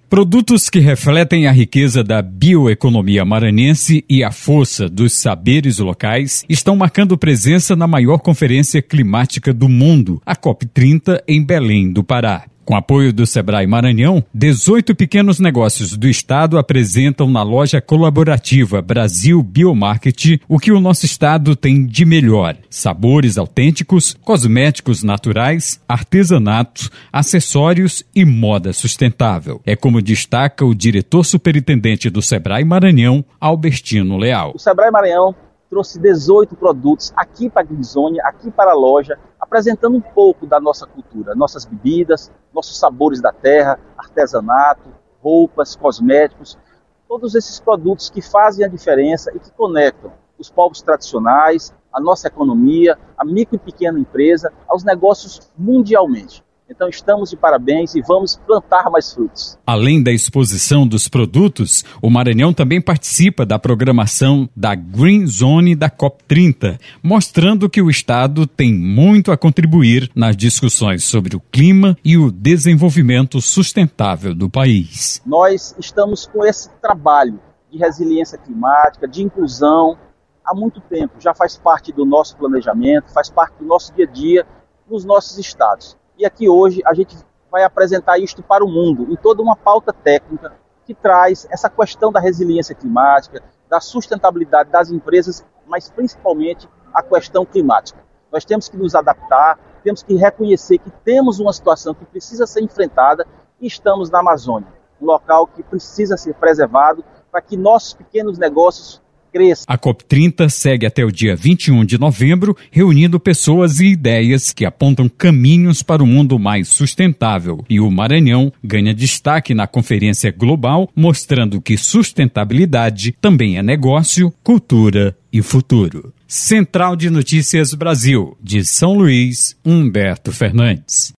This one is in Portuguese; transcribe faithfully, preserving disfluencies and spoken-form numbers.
Produtos que refletem a riqueza da bioeconomia maranhense e a força dos saberes locais estão marcando presença na maior conferência climática do mundo, a COP trinta, em Belém do Pará. Com apoio do Sebrae Maranhão, dezoito pequenos negócios do estado apresentam na loja colaborativa Brasil Biomarket o que o nosso estado tem de melhor: sabores autênticos, cosméticos naturais, artesanato, acessórios e moda sustentável. É como destaca o diretor superintendente do Sebrae Maranhão, Albertino Leal. O Sebrae Maranhão trouxe dezoito produtos aqui para a Green Zone, aqui para a loja, apresentando um pouco da nossa cultura, nossas bebidas, nossos sabores da terra, artesanato, roupas, cosméticos, todos esses produtos que fazem a diferença e que conectam os povos tradicionais, a nossa economia, a micro e pequena empresa, aos negócios mundialmente. Então estamos de parabéns e vamos plantar mais frutos. Além da exposição dos produtos, o Maranhão também participa da programação da Green Zone da COP trinta, mostrando que o estado tem muito a contribuir nas discussões sobre o clima e o desenvolvimento sustentável do país. Nós estamos com esse trabalho de resiliência climática, de inclusão, há muito tempo. Já faz parte do nosso planejamento, faz parte do nosso dia a dia nos nossos estados. E aqui hoje a gente vai apresentar isto para o mundo, em toda uma pauta técnica que traz essa questão da resiliência climática, da sustentabilidade das empresas, mas principalmente a questão climática. Nós temos que nos adaptar, temos que reconhecer que temos uma situação que precisa ser enfrentada e estamos na Amazônia, um local que precisa ser preservado para que nossos pequenos negócios cresça. A COP trinta segue até o dia vinte e um de novembro, reunindo pessoas e ideias que apontam caminhos para um mundo mais sustentável. E o Maranhão ganha destaque na conferência global, mostrando que sustentabilidade também é negócio, cultura e futuro. Central de Notícias Brasil, de São Luís, Humberto Fernandes.